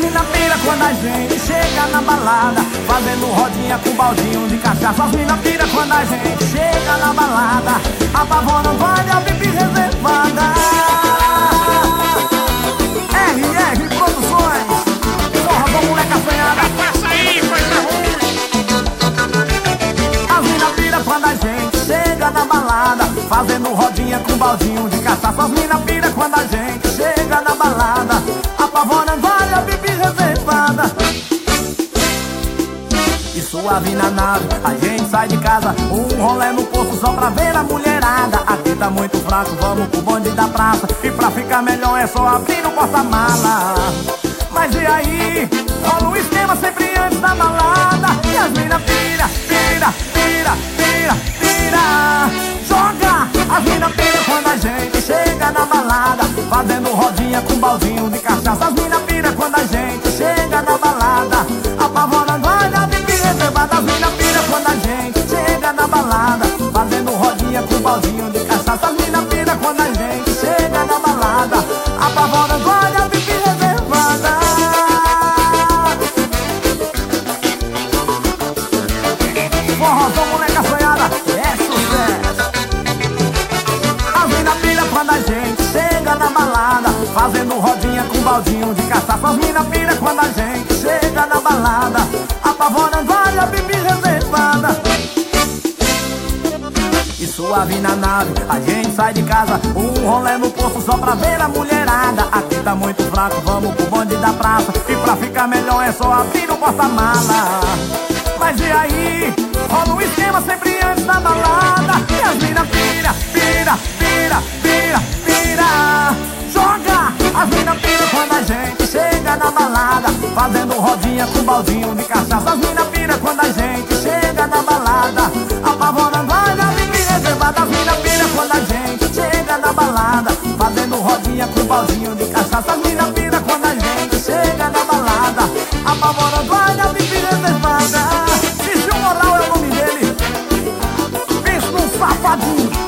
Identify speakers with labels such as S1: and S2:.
S1: mina pira quando a gente chega na balada, fazendo rodinha com baldinho de cachaça. As mina pira quando a gente chega na balada, apavorando a pipi reservada. RR Produções, porra da moleca assanhada.
S2: Passa aí, coisa ruim.
S1: As mina pira quando a gente chega na balada, fazendo rodinha com baldinho de cachaça. As mina pira quando a gente chega na balada, apavorando a pipi reservada. E suave na nave, a gente sai de casa, um rolê no posto só pra ver a mulherada. Aqui tá muito fraco, vamos pro bonde da praça, e pra ficar melhor é só abrir o porta-mala. Mas e aí, rola um esquema sempre antes da balada, e as mina pira, pira, pira, pira, pira. Joga! As mina pira quando a gente chega na balada, fazendo rodinha com baldinho de cachaça. As mina pira quando a gente chega na balada, apavorando a pipi reservada. As mina pira quando a gente chega na balada, fazendo rodinha com baldinho de cachaça. As mina pira quando a gente chega na balada, apavorando a pipi reservada. Forrozão, moleca assanhada, é sucesso. As mina pira quando a gente chega na balada, fazendo rodinha com baldinho de cachaça. As mina pira quando a gente chega na balada, apavorando a pipi reservada. E suave na nave, a gente sai de casa, um rolê no posto só pra ver a mulherada. Aqui tá muito fraco, vamos pro bonde da praça, e pra ficar melhor é só abrir o porta-mala. Mas e aí, rola um esquema sempre antes da balada, e as mina pira, pira, pira, pira, pira. Joga! As mina pira quando a gente chega na balada, fazendo rodinha com baldinho de cachaça. As mina pira quando a gente chega na balada, apavorando a pipi reservada. As mina pira quando a gente chega na balada, fazendo rodinha com baldinho de cachaça. As mina pira quando a gente chega na balada, apavorando a pipi reservada. Moral é o nome dele. Pensa num safadinho.